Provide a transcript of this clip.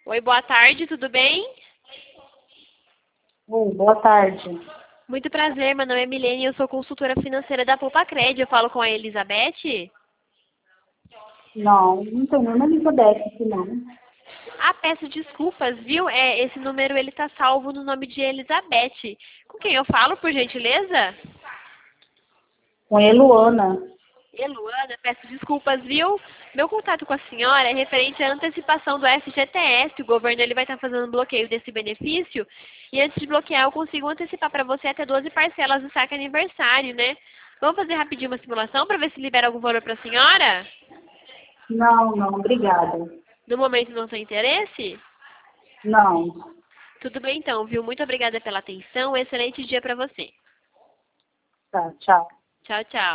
Oi, boa tarde, tudo bem? Oi, boa tarde. Muito prazer, meu nome é Milene e eu sou consultora financeira da Poupa-Cred. Eu falo com a Elizabeth. Não, não tem nenhuma Elizabeth aqui, não. Ah, peço desculpas, viu? Esse número ele tá salvo no nome de Elizabeth. Com quem eu falo, por gentileza? Com a Eluana. Luana, peço desculpas, viu? Meu contato com a senhora é referente à antecipação do FGTS. O governo ele vai estar fazendo um bloqueio desse benefício. E antes de bloquear, eu consigo antecipar para você até 12 parcelas do saque aniversário, né? Vamos fazer rapidinho uma simulação para ver se libera algum valor para a senhora? Não, não, obrigada. No momento não tem interesse? Não. Tudo bem então, viu? Muito obrigada pela atenção. Excelente dia para você. Tá, tchau. Tchau, tchau.